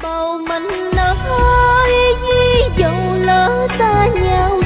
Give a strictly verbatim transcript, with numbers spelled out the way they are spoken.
bầu mình nói ví dụ lỡ xa nhau